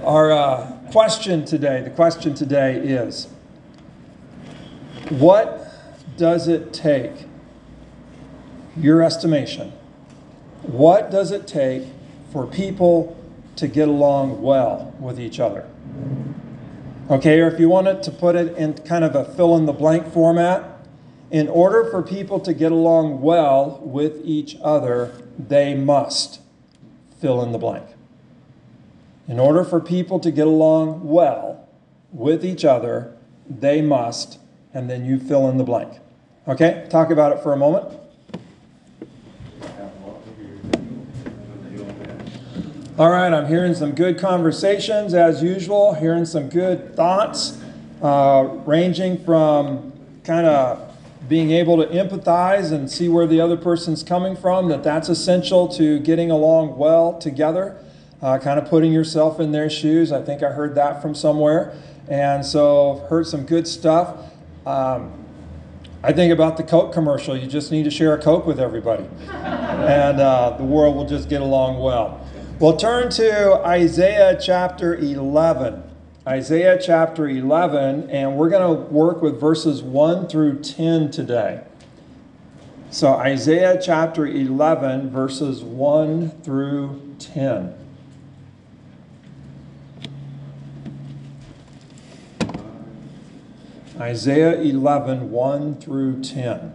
Our question today, the question today is, what does it take, your estimation, what does it take for people to get along well with each other? Okay, or if you wanted to put it in kind of a fill-in-the-blank format, in order for people to get along well with each other, they must fill in the blank. In order for people to get along well with each other, they must, and then you fill in the blank. Okay, talk about it for a moment. All right, I'm hearing some good conversations as usual, hearing some good thoughts, ranging from kind of being able to empathize and see where the other person's coming from, that's essential to getting along well together. Kind of putting yourself in their shoes. I think I heard that from somewhere. And so heard some good stuff. I think about the Coke commercial. You just need to share a Coke with everybody. And the world will just get along well. We'll turn to Isaiah chapter 11. Isaiah chapter 11, and we're going to work with verses 1 through 10 today. So Isaiah chapter 11, verses 1 through 10. Isaiah 11, 1 through 10.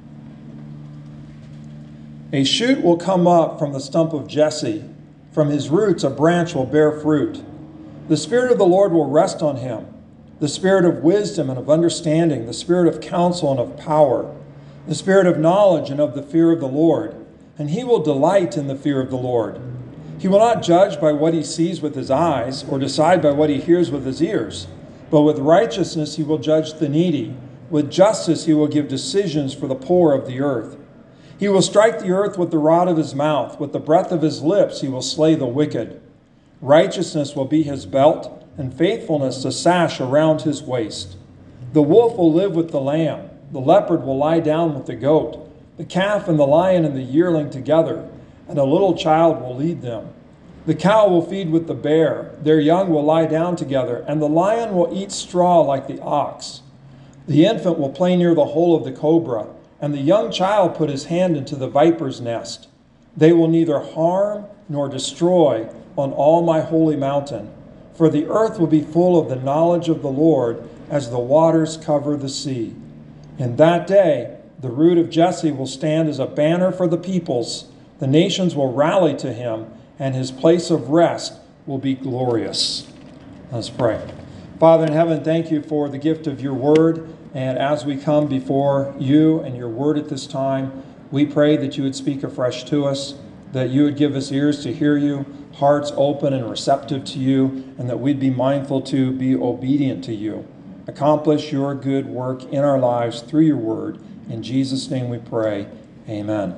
A shoot will come up from the stump of Jesse. From his roots a branch will bear fruit. The Spirit of the Lord will rest on him, the Spirit of wisdom and of understanding, the Spirit of counsel and of power, the Spirit of knowledge and of the fear of the Lord. And he will delight in the fear of the Lord. He will not judge by what he sees with his eyes, or decide by what he hears with his ears. But with righteousness he will judge the needy. With justice he will give decisions for the poor of the earth. He will strike the earth with the rod of his mouth. With the breath of his lips he will slay the wicked. Righteousness will be his belt, and faithfulness a sash around his waist. The wolf will live with the lamb. The leopard will lie down with the goat. The calf and the lion and the yearling together, and a little child will lead them. The cow will feed with the bear, their young will lie down together, and the lion will eat straw like the ox. The infant will play near the hole of the cobra, and the young child put his hand into the viper's nest. They will neither harm nor destroy on all my holy mountain, for the earth will be full of the knowledge of the Lord as the waters cover the sea. In that day, the root of Jesse will stand as a banner for the peoples. The nations will rally to him, and his place of rest will be glorious. Let's pray. Father in heaven, thank you for the gift of your word. And as we come before you and your word at this time, we pray that you would speak afresh to us, that you would give us ears to hear you, hearts open and receptive to you, and that we'd be mindful to be obedient to you. Accomplish your good work in our lives through your word. In Jesus' name we pray. Amen.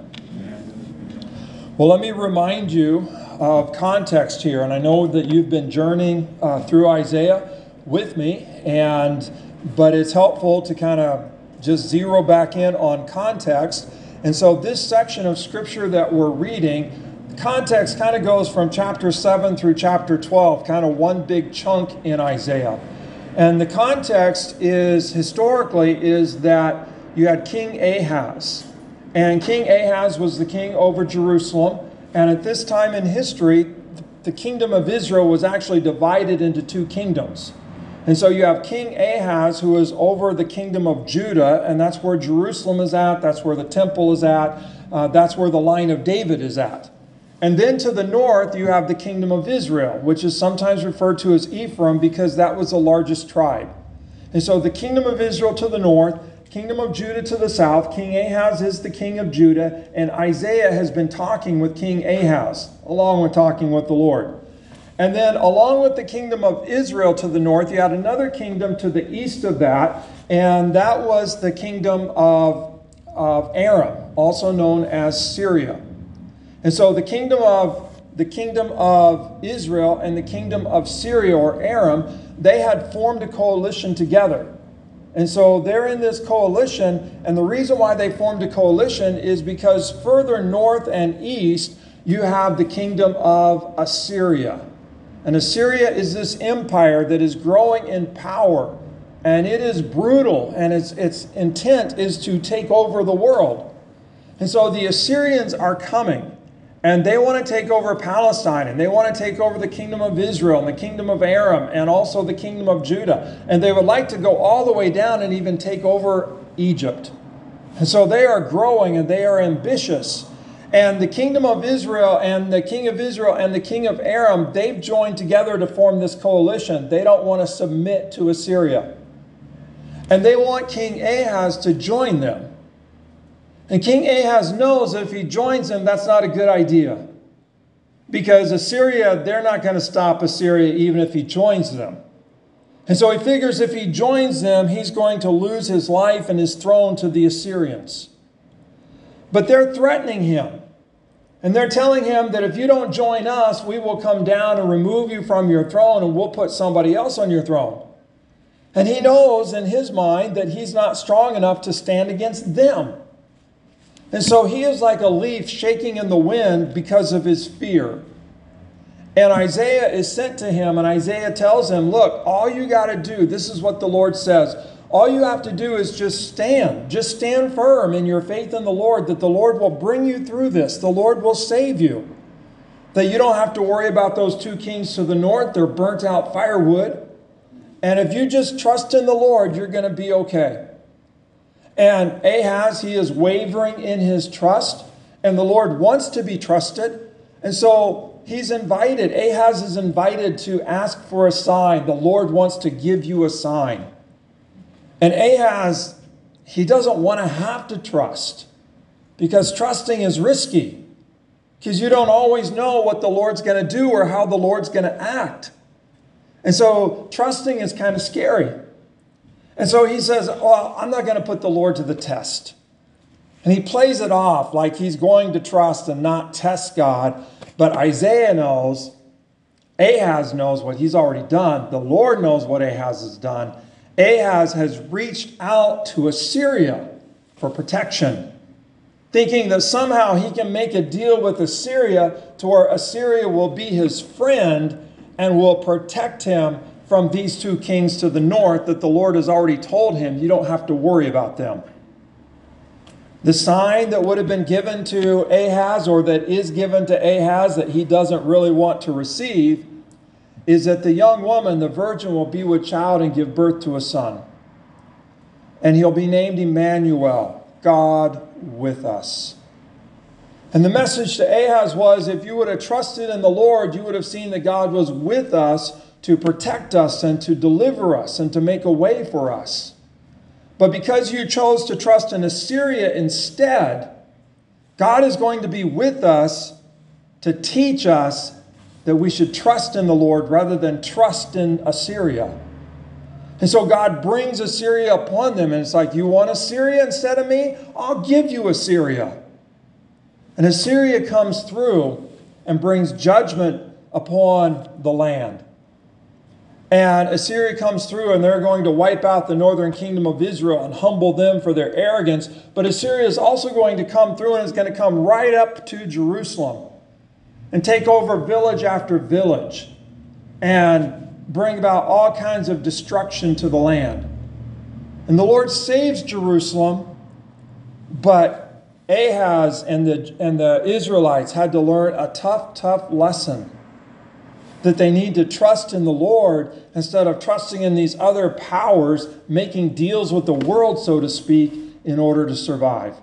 Well, let me remind you of context here, and I know that you've been journeying through Isaiah with me, but it's helpful to kind of just zero back in on context. And so this section of scripture that we're reading, the context kind of goes from chapter 7 through chapter 12, kind of one big chunk in Isaiah. And the context is, historically, is that you had King Ahaz. And King Ahaz was the king over Jerusalem. And at this time in history, the kingdom of Israel was actually divided into two kingdoms. And so you have King Ahaz, who is over the kingdom of Judah, and that's where Jerusalem is at, that's where the temple is at, that's where the line of David is at. And then to the north, you have the kingdom of Israel, which is sometimes referred to as Ephraim because that was the largest tribe. And so the kingdom of Israel to the north, kingdom of Judah to the south. King Ahaz is the king of Judah, and Isaiah has been talking with King Ahaz, along with talking with the Lord. And then along with the kingdom of Israel to the north, you had another kingdom to the east of that, and that was the kingdom of Aram, also known as Syria. And so the kingdom of Israel and the kingdom of Syria, or Aram, they had formed a coalition together. And so they're in this coalition, and the reason why they formed a coalition is because further north and east, you have the kingdom of Assyria. And Assyria is this empire that is growing in power. And it is brutal, and its intent is to take over the world. And so the Assyrians are coming, and they want to take over Palestine, and they want to take over the kingdom of Israel, and the kingdom of Aram, and also the kingdom of Judah. And they would like to go all the way down and even take over Egypt. And so they are growing, and they are ambitious. And the kingdom of Israel and the king of Israel and the king of Aram, they've joined together to form this coalition. They don't want to submit to Assyria. And they want King Ahaz to join them. And King Ahaz knows that if he joins them, that's not a good idea. Because Assyria, they're not going to stop Assyria even if he joins them. And so he figures if he joins them, he's going to lose his life and his throne to the Assyrians. But they're threatening him. And they're telling him that if you don't join us, we will come down and remove you from your throne and we'll put somebody else on your throne. And he knows in his mind that he's not strong enough to stand against them. And so he is like a leaf shaking in the wind because of his fear. And Isaiah is sent to him, and Isaiah tells him, look, all you got to do, this is what the Lord says, all you have to do is just stand. Just stand firm in your faith in the Lord, that the Lord will bring you through this. The Lord will save you. That you don't have to worry about those two kings to the north. They're burnt out firewood. And if you just trust in the Lord, you're going to be okay. And Ahaz, he is wavering in his trust. And the Lord wants to be trusted. And so he's invited. Ahaz is invited to ask for a sign. The Lord wants to give you a sign. And Ahaz, he doesn't want to have to trust. Because trusting is risky. Because you don't always know what the Lord's going to do or how the Lord's going to act. And so trusting is kind of scary. And so he says, well, I'm not going to put the Lord to the test. And he plays it off like he's going to trust and not test God. But Isaiah knows, Ahaz knows what he's already done. The Lord knows what Ahaz has done. Ahaz has reached out to Assyria for protection, thinking that somehow he can make a deal with Assyria to where Assyria will be his friend and will protect him from these two kings to the north that the Lord has already told him you don't have to worry about them. The sign that would have been given to Ahaz, or that is given to Ahaz that he doesn't really want to receive, is that the young woman, the virgin, will be with child and give birth to a son. And he'll be named Emmanuel, God with us. And the message to Ahaz was, if you would have trusted in the Lord, you would have seen that God was with us to protect us and to deliver us and to make a way for us. But because you chose to trust in Assyria instead, God is going to be with us to teach us that we should trust in the Lord rather than trust in Assyria. And so God brings Assyria upon them, and it's like, you want Assyria instead of me? I'll give you Assyria. And Assyria comes through and brings judgment upon the land. And Assyria comes through and they're going to wipe out the northern kingdom of Israel and humble them for their arrogance. But Assyria is also going to come through and is going to come right up to Jerusalem and take over village after village and bring about all kinds of destruction to the land. And the Lord saves Jerusalem, but Ahaz and the Israelites had to learn a tough lesson. That they need to trust in the Lord instead of trusting in these other powers, making deals with the world, so to speak, in order to survive.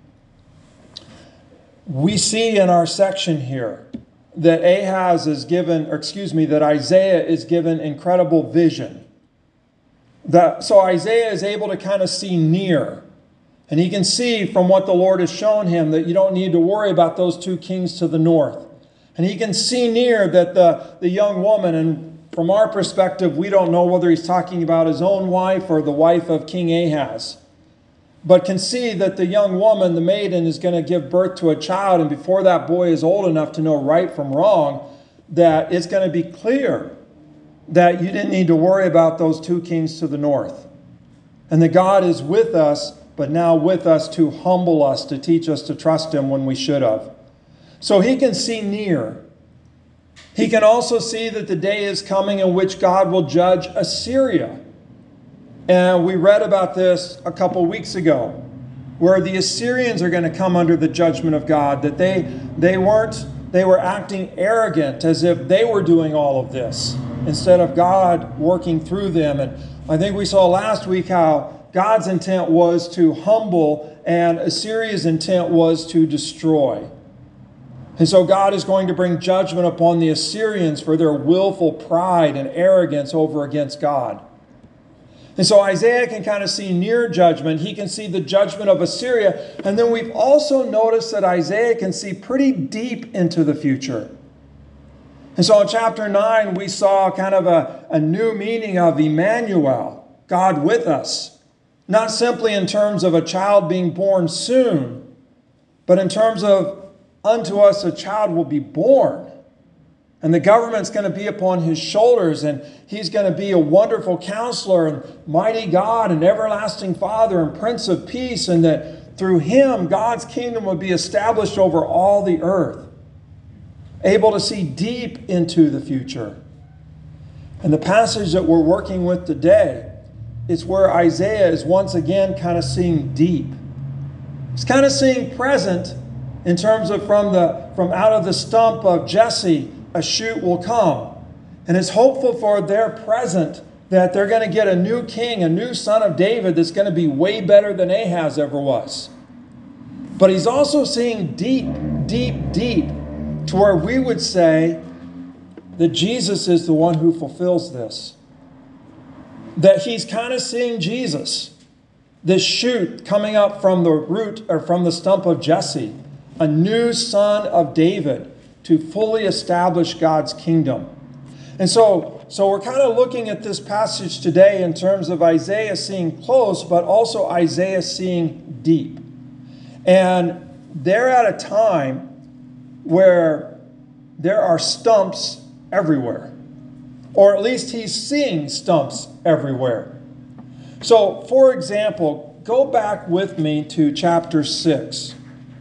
We see in our section here that that Isaiah is given incredible vision. So Isaiah is able to kind of see near. And he can see from what the Lord has shown him that you don't need to worry about those two kings to the north. And he can see near that the young woman, and from our perspective, we don't know whether he's talking about his own wife or the wife of King Ahaz, but can see that the young woman, the maiden, is going to give birth to a child, and before that boy is old enough to know right from wrong, that it's going to be clear that you didn't need to worry about those two kings to the north. And that God is with us, but now with us to humble us, to teach us to trust him when we should have. So he can see near. He can also see that the day is coming in which God will judge Assyria. And we read about this a couple weeks ago, where the Assyrians are going to come under the judgment of God, that they were acting arrogant as if they were doing all of this instead of God working through them. And I think we saw last week how God's intent was to humble and Assyria's intent was to destroy. And so God is going to bring judgment upon the Assyrians for their willful pride and arrogance over against God. And so Isaiah can kind of see near judgment. He can see the judgment of Assyria. And then we've also noticed that Isaiah can see pretty deep into the future. And so in chapter 9, we saw kind of a new meaning of Emmanuel, God with us. Not simply in terms of a child being born soon, but in terms of unto us a child will be born. And the government's going to be upon his shoulders, and he's going to be a wonderful counselor and mighty God and everlasting Father and Prince of Peace, and that through him, God's kingdom will be established over all the earth. Able to see deep into the future. And the passage that we're working with today is where Isaiah is once again kind of seeing deep. He's kind of seeing present in terms of from out of the stump of Jesse, a shoot will come. And it's hopeful for their present that they're going to get a new king, a new son of David that's going to be way better than Ahaz ever was. But he's also seeing deep, deep, deep to where we would say that Jesus is the one who fulfills this. That he's kind of seeing Jesus, this shoot coming up from the root or from the stump of Jesse, a new son of David, to fully establish God's kingdom. And so we're kind of looking at this passage today in terms of Isaiah seeing close, but also Isaiah seeing deep. And they're at a time where there are stumps everywhere. Or at least he's seeing stumps everywhere. So, for example, go back with me to chapter 6.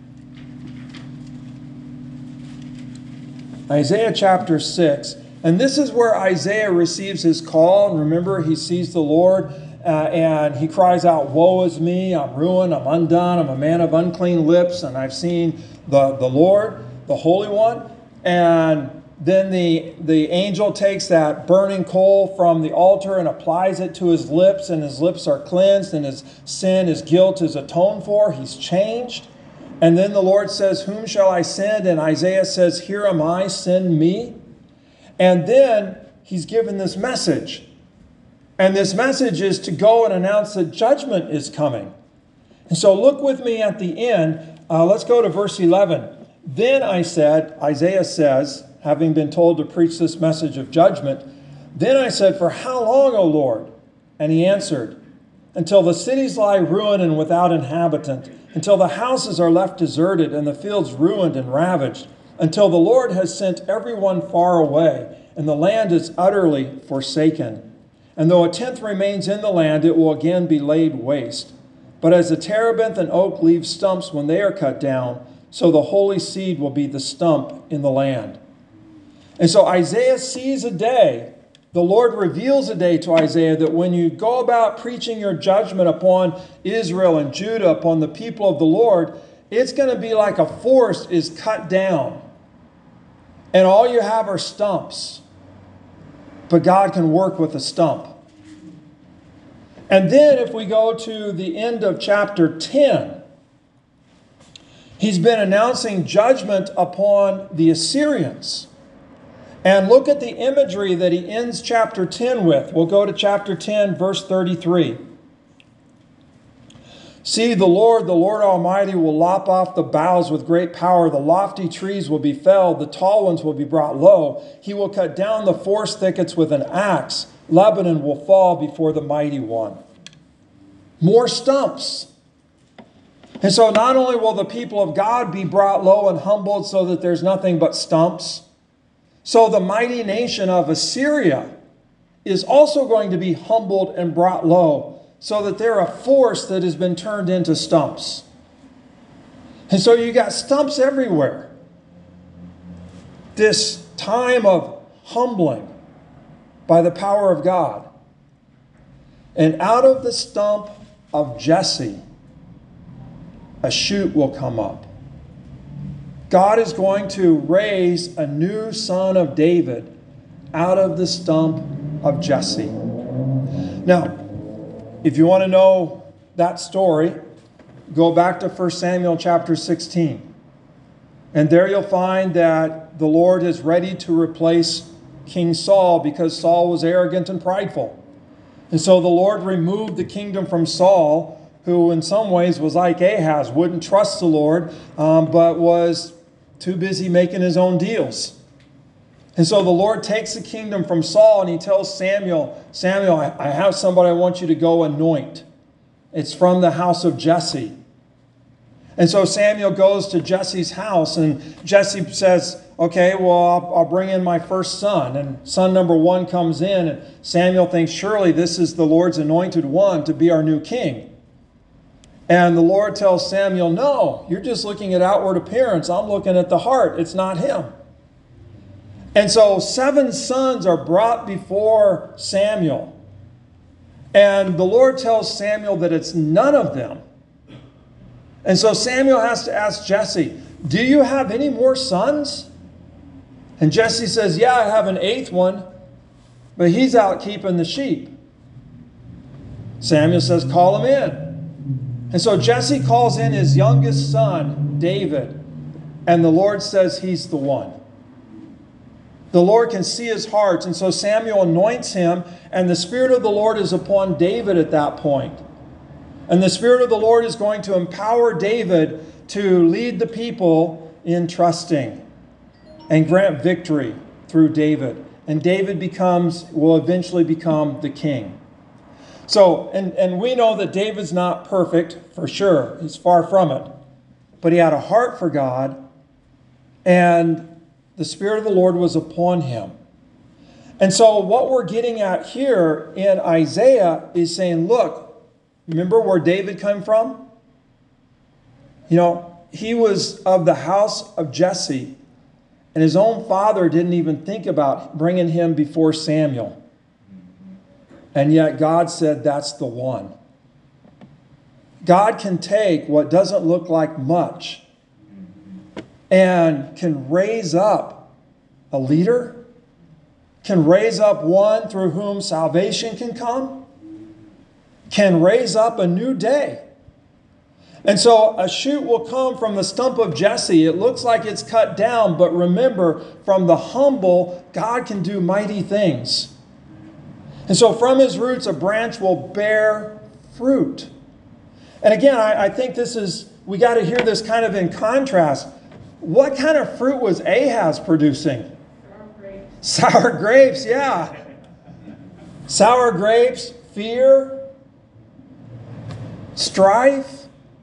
Isaiah chapter 6. And this is where Isaiah receives his call. And remember, he sees the Lord and he cries out, "Woe is me, I'm ruined, I'm undone, I'm a man of unclean lips, and I've seen the Lord, the Holy One." And then the angel takes that burning coal from the altar and applies it to his lips, and his lips are cleansed, and his sin, his guilt is atoned for. He's changed. And then the Lord says, "Whom shall I send?" And Isaiah says, "Here am I, send me." And then he's given this message. And this message is to go and announce that judgment is coming. And so look with me at the end. Let's go to verse 11. "Then I said," Isaiah says, having been told to preach this message of judgment, "Then I said, 'For how long, O Lord?' And he answered, 'Until the cities lie ruined and without inhabitant, until the houses are left deserted and the fields ruined and ravaged, until the Lord has sent everyone far away and the land is utterly forsaken. And though a tenth remains in the land, it will again be laid waste. But as the terebinth and oak leave stumps when they are cut down, so the holy seed will be the stump in the land." And so Isaiah sees a day. The Lord reveals a day to Isaiah that when you go about preaching your judgment upon Israel and Judah, upon the people of the Lord, it's going to be like a forest is cut down. And all you have are stumps. But God can work with a stump. And then if we go to the end of chapter 10, he's been announcing judgment upon the Assyrians. And look at the imagery that he ends chapter 10 with. We'll go to chapter 10, verse 33. "See, the Lord Almighty will lop off the boughs with great power. The lofty trees will be felled. The tall ones will be brought low. He will cut down the forest thickets with an axe. Lebanon will fall before the mighty one." More stumps. And so not only will the people of God be brought low and humbled so that there's nothing but stumps, so the mighty nation of Assyria is also going to be humbled and brought low so that they're a force that has been turned into stumps. And so you got stumps everywhere. This time of humbling by the power of God. And out of the stump of Jesse, a shoot will come up. God is going to raise a new son of David out of the stump of Jesse. Now, if you want to know that story, go back to 1 Samuel chapter 16. And there you'll find that the Lord is ready to replace King Saul because Saul was arrogant and prideful. And so the Lord removed the kingdom from Saul, who in some ways was like Ahaz, wouldn't trust the Lord, but was too busy making his own deals. And so the Lord takes the kingdom from Saul and he tells Samuel, Samuel, I have somebody I want you to go anoint. It's from the house of Jesse. And so Samuel goes to Jesse's house and Jesse says, okay, well, I'll bring in my first son. And son number one comes in and Samuel thinks, surely this is the Lord's anointed one to be our new king. And the Lord tells Samuel, no, you're just looking at outward appearance. I'm looking at the heart. It's not him. And so 7 sons are brought before Samuel. And the Lord tells Samuel that it's none of them. And so Samuel has to ask Jesse, do you have any more sons? And Jesse says, yeah, I have an 8th one, but he's out keeping the sheep. Samuel says, call him in. And so Jesse calls in his youngest son, David, and the Lord says he's the one. The Lord can see his heart, and so Samuel anoints him, and the Spirit of the Lord is upon David at that point. And the Spirit of the Lord is going to empower David to lead the people in trusting and grant victory through David. And David will eventually become the king. So, and we know that David's not perfect, for sure. He's far from it. But he had a heart for God, and the Spirit of the Lord was upon him. And so what we're getting at here in Isaiah is saying, look, remember where David came from? You know, he was of the house of Jesse, and his own father didn't even think about bringing him before Samuel. And yet God said, that's the one. God can take what doesn't look like much and can raise up a leader, can raise up one through whom salvation can come, can raise up a new day. And so a shoot will come from the stump of Jesse. It looks like it's cut down, but remember, from the humble, God can do mighty things. And so from his roots, a branch will bear fruit. And again, I think we got to hear this kind of in contrast. What kind of fruit was Ahaz producing? Sour grapes. Sour grapes, yeah. Sour grapes, fear, strife.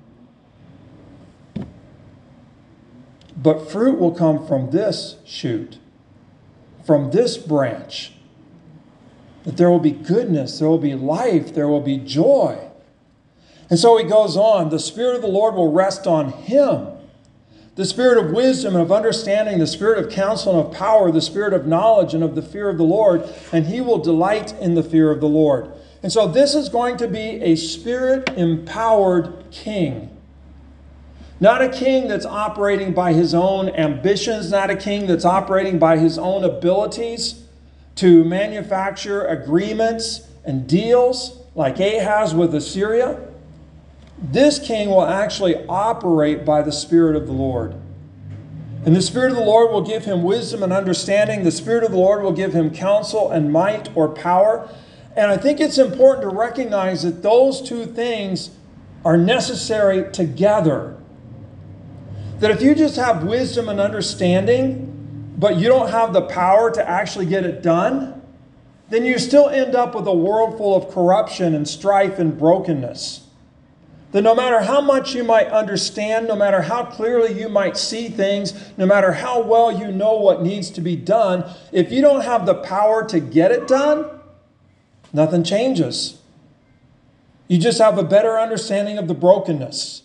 But fruit will come from this shoot, from this branch. That there will be goodness, there will be life, there will be joy. And so he goes on, the Spirit of the Lord will rest on him. The Spirit of wisdom and of understanding, the Spirit of counsel and of power, the Spirit of knowledge and of the fear of the Lord, and he will delight in the fear of the Lord. And so this is going to be a Spirit-empowered king. Not a king that's operating by his own ambitions, not a king that's operating by his own abilities to manufacture agreements and deals like Ahaz with Assyria. This king will actually operate by the Spirit of the Lord. And the Spirit of the Lord will give him wisdom and understanding. The Spirit of the Lord will give him counsel and might or power. And I think it's important to recognize that those two things are necessary together. That if you just have wisdom and understanding, but you don't have the power to actually get it done, then you still end up with a world full of corruption and strife and brokenness. That no matter how much you might understand, no matter how clearly you might see things, no matter how well you know what needs to be done, if you don't have the power to get it done, nothing changes. You just have a better understanding of the brokenness,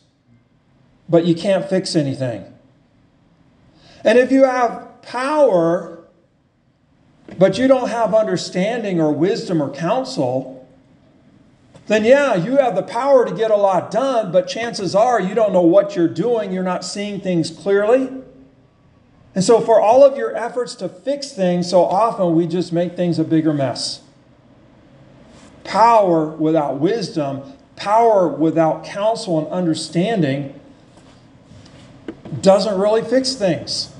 but you can't fix anything. And if you have power but you don't have understanding or wisdom or counsel, then yeah, you have the power to get a lot done, but chances are you don't know what you're doing. You're not seeing things clearly. And so for all of your efforts to fix things, so often we just make things a bigger mess. Power without wisdom, power without counsel and understanding doesn't really fix things.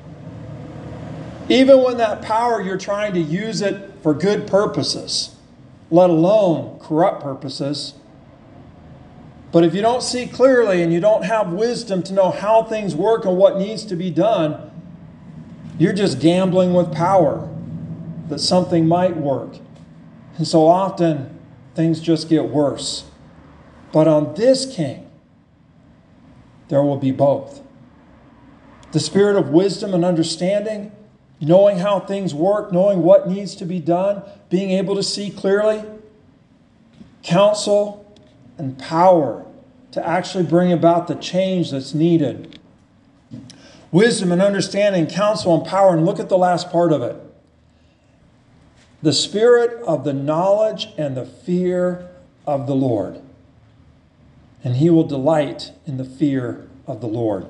Even when that power, you're trying to use it for good purposes, let alone corrupt purposes. But if you don't see clearly and you don't have wisdom to know how things work and what needs to be done, you're just gambling with power that something might work. And so often things just get worse. But on this king, there will be both. The spirit of wisdom and understanding, knowing how things work, knowing what needs to be done, being able to see clearly, counsel and power to actually bring about the change that's needed. Wisdom and understanding, counsel and power, and look at the last part of it. The spirit of the knowledge and the fear of the Lord. And he will delight in the fear of the Lord.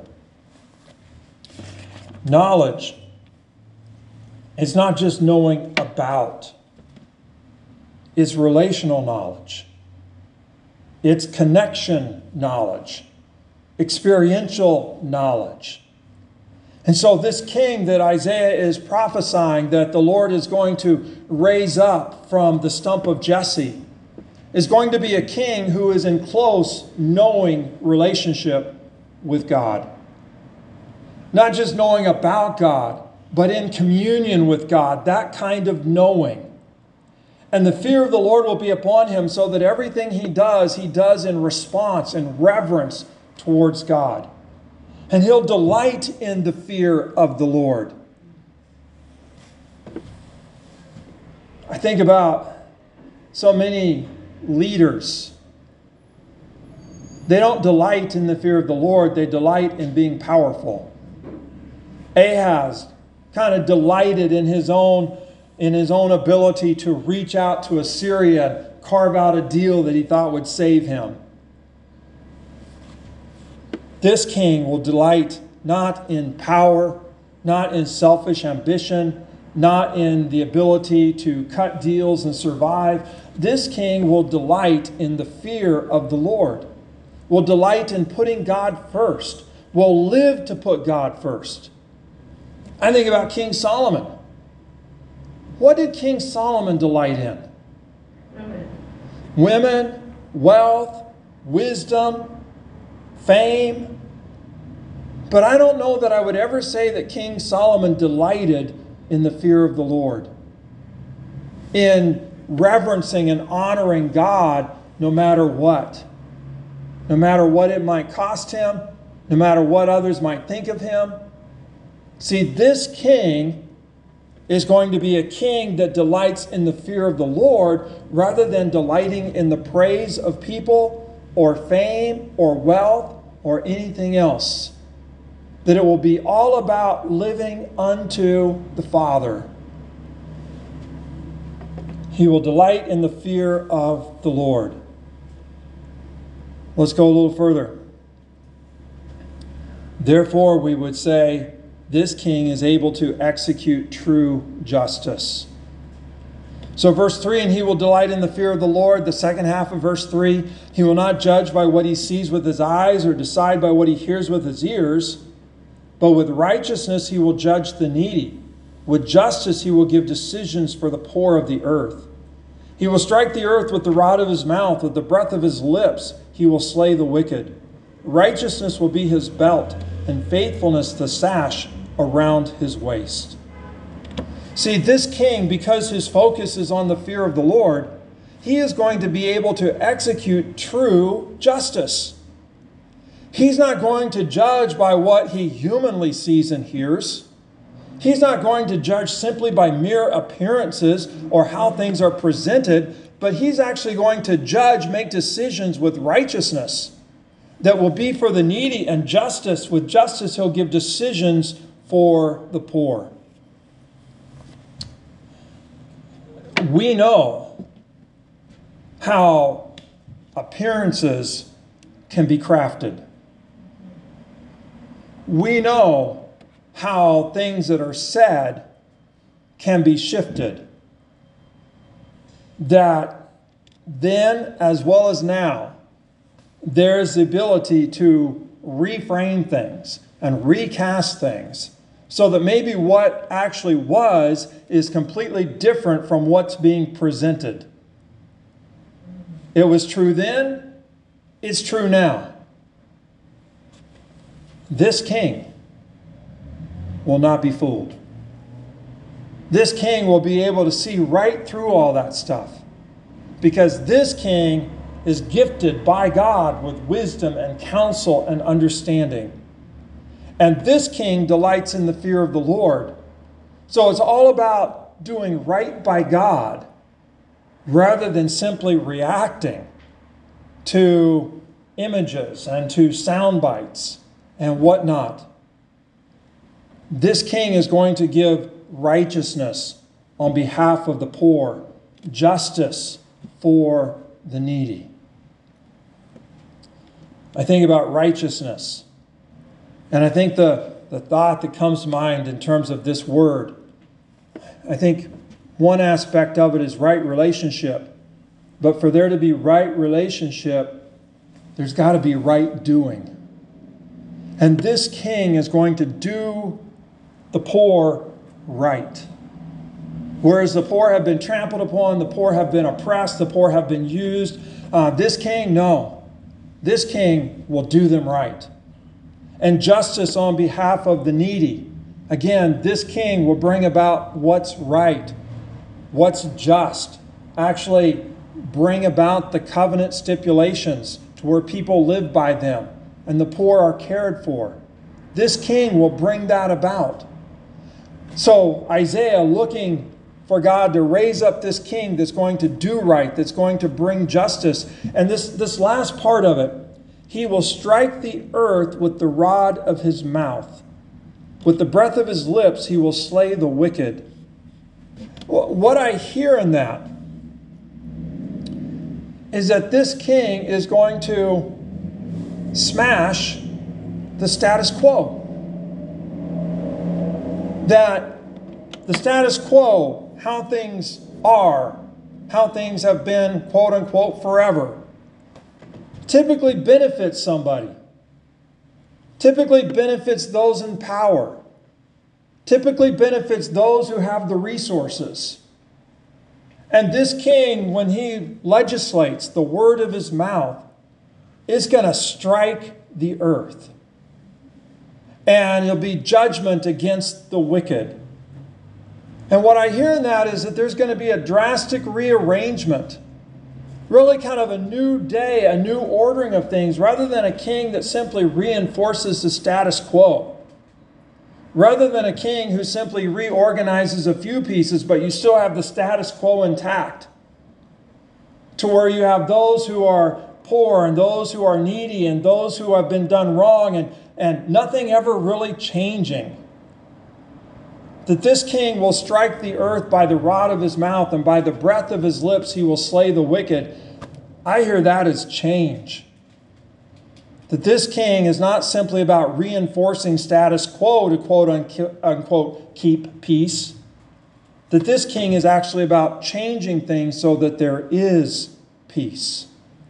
Knowledge is not just knowing about. It's relational knowledge. It's connection knowledge. Experiential knowledge. And so this king that Isaiah is prophesying that the Lord is going to raise up from the stump of Jesse is going to be a king who is in close, knowing relationship with God. Not just knowing about God, but in communion with God, that kind of knowing. And the fear of the Lord will be upon him so that everything he does in response and reverence towards God. And he'll delight in the fear of the Lord. I think about so many leaders. They don't delight in the fear of the Lord. They delight in being powerful. Ahaz kind of delighted in his own ability to reach out to Assyria, carve out a deal that he thought would save him. This king will delight not in power, not in selfish ambition, not in the ability to cut deals and survive. This king will delight in the fear of the Lord, will delight in putting God first, will live to put God first. I think about King Solomon. What did King Solomon delight in? Women, wealth, wisdom, fame. But I don't know that I would ever say that King Solomon delighted in the fear of the Lord, in reverencing and honoring God no matter what. No matter what it might cost him, no matter what others might think of him. See, this king is going to be a king that delights in the fear of the Lord rather than delighting in the praise of people or fame or wealth or anything else. That it will be all about living unto the Father. He will delight in the fear of the Lord. Let's go a little further. Therefore, we would say, this king is able to execute true justice. So verse 3, and he will delight in the fear of the Lord. The second half of verse 3, he will not judge by what he sees with his eyes or decide by what he hears with his ears. But with righteousness he will judge the needy. With justice he will give decisions for the poor of the earth. He will strike the earth with the rod of his mouth. With the breath of his lips he will slay the wicked. Righteousness will be his belt, and faithfulness the sash around his waist. See, this king, because his focus is on the fear of the Lord, he is going to be able to execute true justice. He's not going to judge by what he humanly sees and hears. He's not going to judge simply by mere appearances or how things are presented, but he's actually going to judge, make decisions with righteousness that will be for the needy, and justice. With justice, he'll give decisions for the poor. We know how appearances can be crafted. We know how things that are said can be shifted. That then, as well as now, there's the ability to reframe things and recast things so that maybe what actually was is completely different from what's being presented. It was true then, it's true now. This king will not be fooled. This king will be able to see right through all that stuff, because this king is gifted by God with wisdom and counsel and understanding. And this king delights in the fear of the Lord. So it's all about doing right by God rather than simply reacting to images and to sound bites and whatnot. This king is going to give righteousness on behalf of the poor, justice for the needy. I think about righteousness, and I think the thought that comes to mind in terms of this word, I think one aspect of it is right relationship. But for there to be right relationship, there's got to be right doing. And this king is going to do the poor right. Whereas the poor have been trampled upon, the poor have been oppressed, the poor have been used. This king, no. This king will do them right. And justice on behalf of the needy. Again, this king will bring about what's right, what's just. Actually bring about the covenant stipulations to where people live by them and the poor are cared for. This king will bring that about. So Isaiah, looking for God to raise up this king that's going to do right, that's going to bring justice. And this last part of it, he will strike the earth with the rod of his mouth. With the breath of his lips, he will slay the wicked. What I hear in that is that this king is going to smash the status quo. That the status quo, how things are, how things have been, quote unquote, forever, typically benefits somebody. Typically benefits those in power. Typically benefits those who have the resources. And this king, when he legislates the word of his mouth, is going to strike the earth. And it'll be judgment against the wicked. And what I hear in that is that there's going to be a drastic rearrangement. Really kind of a new day, a new ordering of things, rather than a king that simply reinforces the status quo. Rather than a king who simply reorganizes a few pieces, but you still have the status quo intact. To where you have those who are poor and those who are needy and those who have been done wrong and nothing ever really changing. That this king will strike the earth by the rod of his mouth, and by the breath of his lips he will slay the wicked. I hear that as change. That this king is not simply about reinforcing status quo to quote unquote keep peace. That this king is actually about changing things so that there is peace.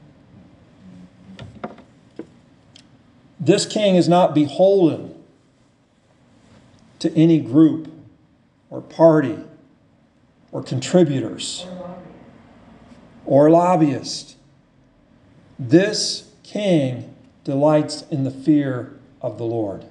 This king is not beholden to any group or party or contributors or lobbyists. This king delights in the fear of the Lord.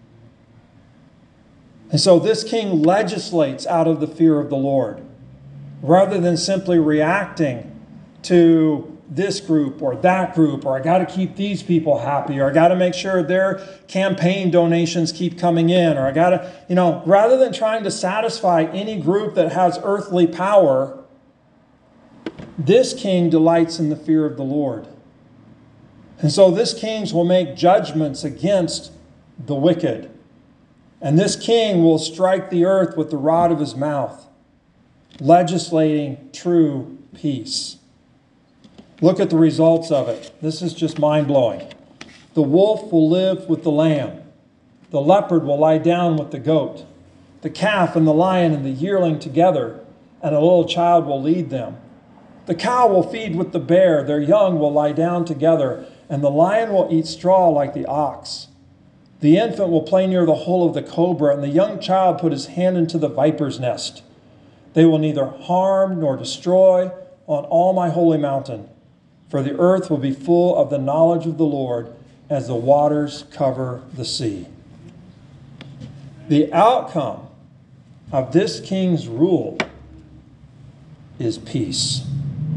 And so this king legislates out of the fear of the Lord, rather than simply reacting to this group or that group, or I got to keep these people happy, or I got to make sure their campaign donations keep coming in, or I got to, rather than trying to satisfy any group that has earthly power, this king delights in the fear of the Lord. And so this king will make judgments against the wicked. And this king will strike the earth with the rod of his mouth. legislating true peace. Look at the results of it. This is just mind-blowing. The wolf will live with the lamb. The leopard will lie down with the goat. The calf and the lion and the yearling together, and a little child will lead them. The cow will feed with the bear. Their young will lie down together, and the lion will eat straw like the ox. The infant will play near the hole of the cobra, and the young child put his hand into the viper's nest. They will neither harm nor destroy on all my holy mountain, for the earth will be full of the knowledge of the Lord as the waters cover the sea. The outcome of this king's rule is peace.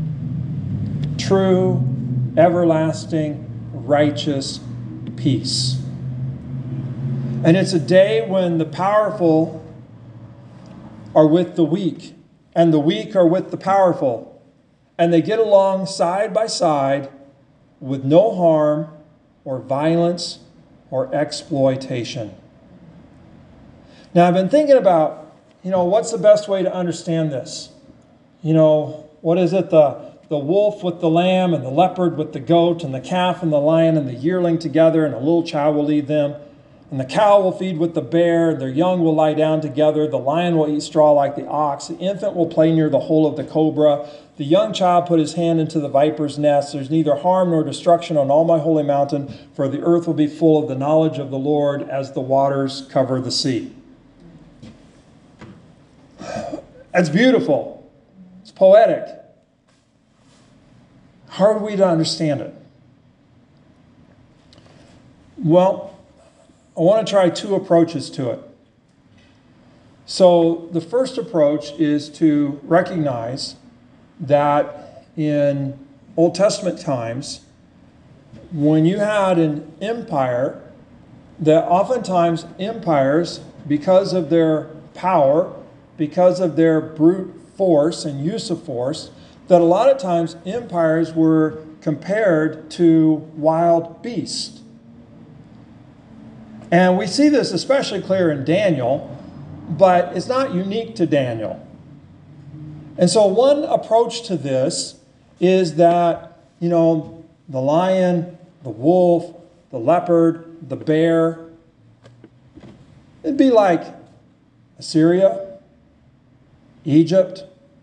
True, everlasting, righteous peace. And it's a day when the powerful are with the weak, and the weak are with the powerful, and they get along side by side with no harm or violence or exploitation. Now, I've been thinking about, what's the best way to understand this? What is it? The wolf with the lamb, and the leopard with the goat, and the calf and the lion and the yearling together, and a little child will lead them. And the cow will feed with the bear, their young will lie down together, the lion will eat straw like the ox, the infant will play near the hole of the cobra, the young child put his hand into the viper's nest. There's neither harm nor destruction on all my holy mountain, for the earth will be full of the knowledge of the Lord as the waters cover the sea. That's beautiful. It's poetic. How are we to understand it? Well, I want to try two approaches to it. So the first approach is to recognize that in Old Testament times, when you had an empire, that oftentimes empires, because of their power, because of their brute force and use of force, that a lot of times empires were compared to wild beasts. And we see this especially clear in Daniel, but it's not unique to Daniel. And so one approach to this is that, the lion, the wolf, the leopard, the bear, it'd be like Assyria, Egypt,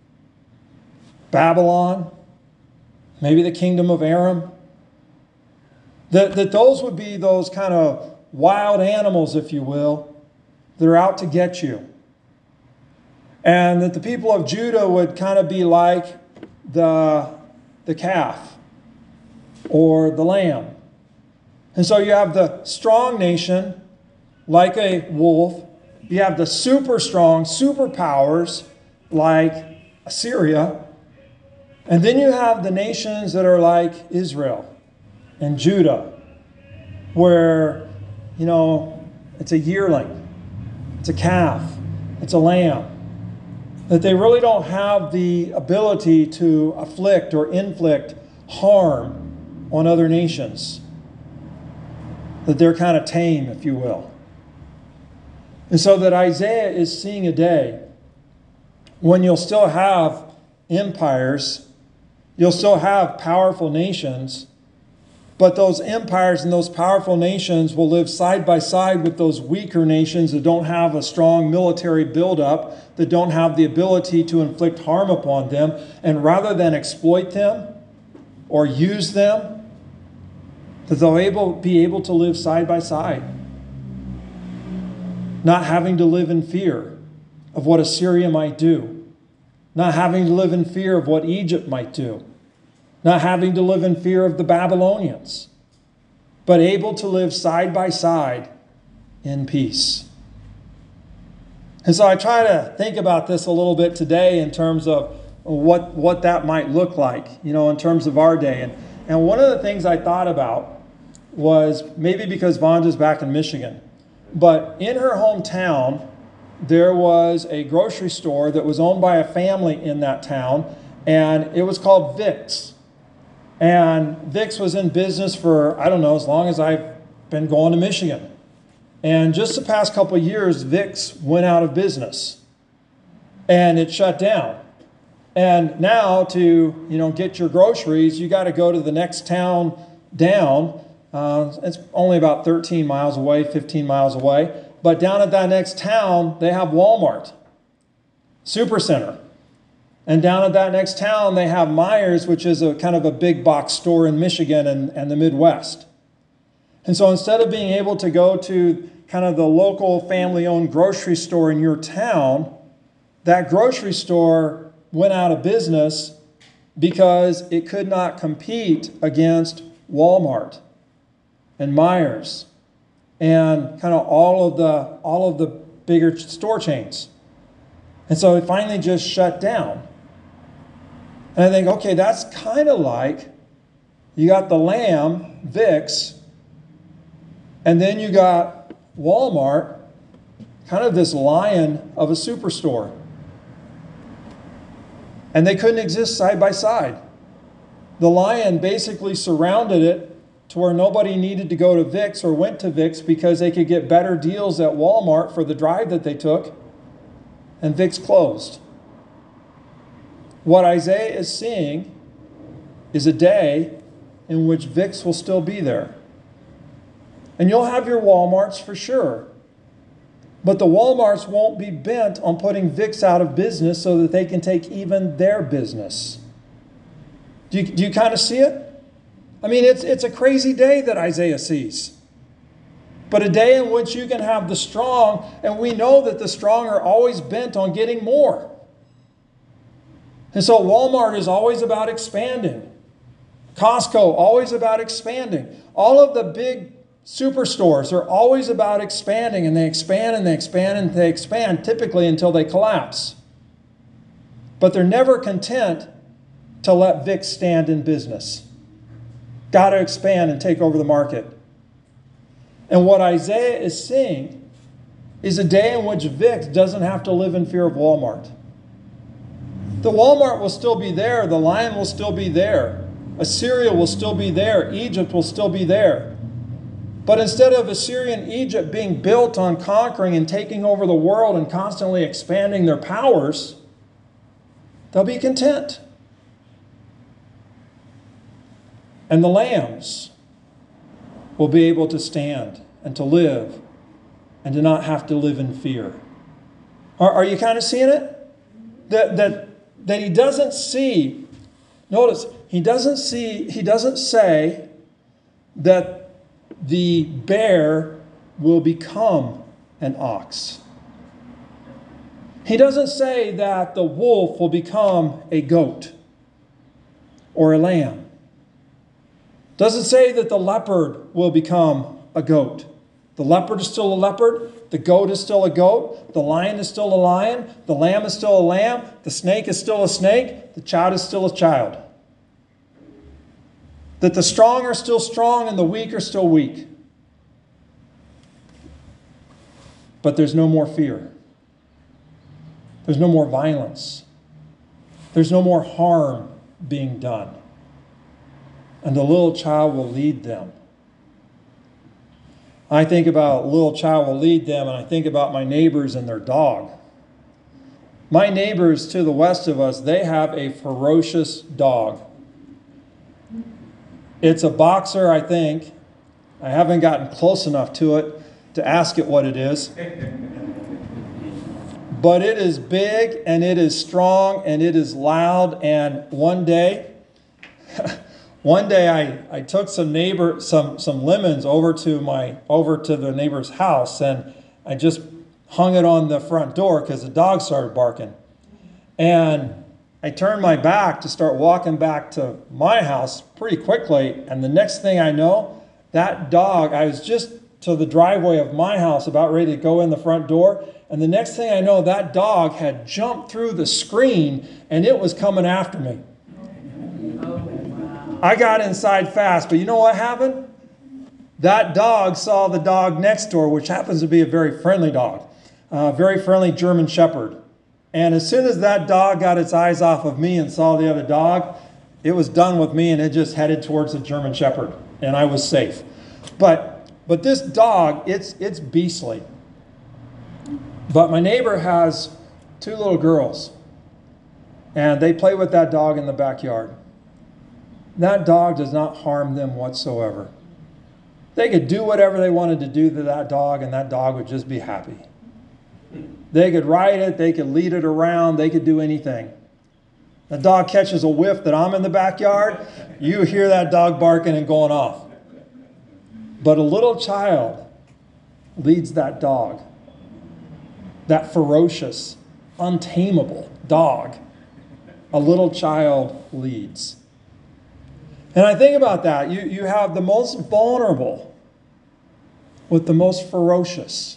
Babylon, maybe the kingdom of Aram. That those would be those kind of wild animals, if you will, that are out to get you. And that the people of Judah would kind of be like the calf or the lamb. And so you have the strong nation, like a wolf. You have the super strong, superpowers, like Assyria. And then you have the nations that are like Israel and Judah, where it's a yearling, it's a calf, it's a lamb. That they really don't have the ability to afflict or inflict harm on other nations. That they're kind of tame, if you will. And so that Isaiah is seeing a day when you'll still have empires, you'll still have powerful nations, but those empires and those powerful nations will live side by side with those weaker nations that don't have a strong military buildup, that don't have the ability to inflict harm upon them. And rather than exploit them or use them, that they'll be able to live side by side, not having to live in fear of what Assyria might do, not having to live in fear of what Egypt might do, not having to live in fear of the Babylonians, but able to live side by side in peace. And so I try to think about this a little bit today in terms of what that might look like, in terms of our day. And one of the things I thought about was, maybe because Vonda's back in Michigan, but in her hometown, there was a grocery store that was owned by a family in that town, and it was called Vicks. And Vicks was in business for, as long as I've been going to Michigan. And just the past couple of years, Vicks went out of business. And it shut down. And now to, get your groceries, you got to go to the next town down. It's only about 13 miles away, 15 miles away. But down at that next town, they have Walmart, Supercenter. And down at that next town, they have Myers, which is a kind of a big box store in Michigan and the Midwest. And so instead of being able to go to kind of the local family-owned grocery store in your town, that grocery store went out of business because it could not compete against Walmart and Myers and kind of all of the bigger store chains. And so it finally just shut down. And I think, okay, that's kind of like you got the Lamb, Vicks, and then you got Walmart, kind of this lion of a superstore. And they couldn't exist side by side. The lion basically surrounded it to where nobody needed to go to Vicks or went to Vicks because they could get better deals at Walmart for the drive that they took, and Vicks closed. What Isaiah is seeing is a day in which Vicks will still be there. And you'll have your Walmarts for sure. But the Walmarts won't be bent on putting Vicks out of business so that they can take even their business. Do you kind of see it? I mean, it's a crazy day that Isaiah sees. But a day in which you can have the strong, and we know that the strong are always bent on getting more. And so Walmart is always about expanding. Costco, always about expanding. All of the big superstores are always about expanding, and they expand and they expand and they expand, typically until they collapse. But they're never content to let Vicks stand in business. Got to expand and take over the market. And what Isaiah is seeing is a day in which Vicks doesn't have to live in fear of Walmart. The Walmart will still be there. The lion will still be there. Assyria will still be there. Egypt will still be there. But instead of Assyria and Egypt being built on conquering and taking over the world and constantly expanding their powers, they'll be content. And the lambs will be able to stand and to live and to not have to live in fear. Are you kind of seeing it? That he doesn't see, notice, he doesn't say that the bear will become an ox. He doesn't say that the wolf will become a goat or a lamb. Doesn't say that the leopard will become a goat. The leopard is still a leopard. The goat is still a goat. The lion is still a lion. The lamb is still a lamb. The snake is still a snake. The child is still a child. That the strong are still strong and the weak are still weak. But there's no more fear. There's no more violence. There's no more harm being done. And the little child will lead them. I think about little child will lead them, and I think about my neighbors and their dog. My neighbors to the west of us, they have a ferocious dog. It's a boxer, I think. I haven't gotten close enough to it to ask it what it is. But it is big, and it is strong, and it is loud. And one day I took some lemons over to the neighbor's house, and I just hung it on the front door because the dog started barking. And I turned my back to start walking back to my house pretty quickly, and the next thing I know, that dog, I was just to the driveway of my house, about ready to go in the front door, and the next thing I know, that dog had jumped through the screen, and it was coming after me. I got inside fast, but you know what happened? That dog saw the dog next door, which happens to be a very friendly dog, very friendly German Shepherd. And as soon as that dog got its eyes off of me and saw the other dog, it was done with me, and it just headed towards the German Shepherd, and I was safe. But this dog, it's beastly. But my neighbor has two little girls. and they play with that dog in the backyard. That dog does not harm them whatsoever. They could do whatever they wanted to do to that dog, and that dog would just be happy. They could ride it, they could lead it around, they could do anything. The dog catches a whiff that I'm in the backyard, you hear that dog barking and going off. But a little child leads that dog, that ferocious, untamable dog. A little child leads. And I think about that. You have the most vulnerable with the most ferocious.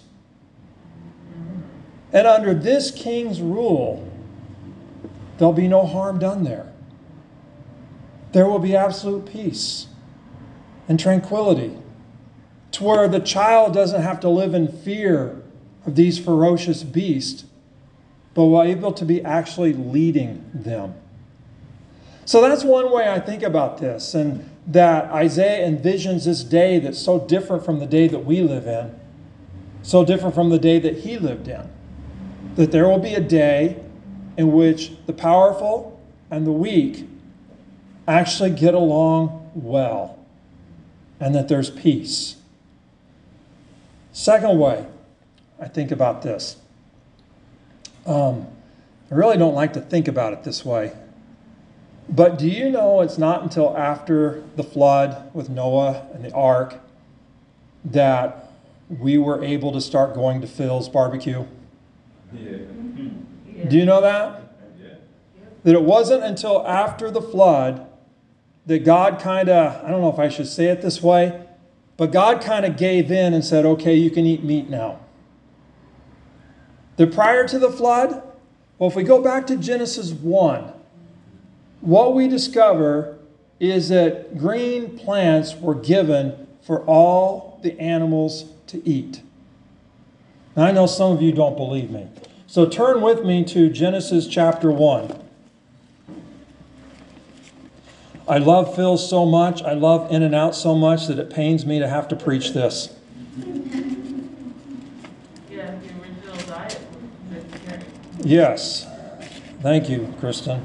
And under this king's rule, there'll be no harm done there. There will be absolute peace and tranquility, to where the child doesn't have to live in fear of these ferocious beasts, but will be able to be actually leading them. So that's one way I think about this, and that Isaiah envisions this day that's so different from the day that we live in, so different from the day that he lived in. That there will be a day in which the powerful and the weak actually get along well, and that there's peace. Second way I think about this. I really don't like to think about it this way. But do you know it's not until after the flood with Noah and the ark that we were able to start going to Phil's barbecue? Yeah. Do you know that? Yeah. That it wasn't until after the flood that God kind of, I don't know if I should say it this way, but God kind of gave in and said, okay, you can eat meat now. That prior to the flood, well, if we go back to Genesis 1, what we discover is that green plants were given for all the animals to eat. Now, I know some of you don't believe me. So turn with me to Genesis chapter 1. I love Phil so much, I love In-N-Out so much that it pains me to have to preach this. Yeah, the original diet was vegetarian. Yes. Thank you, Kristen.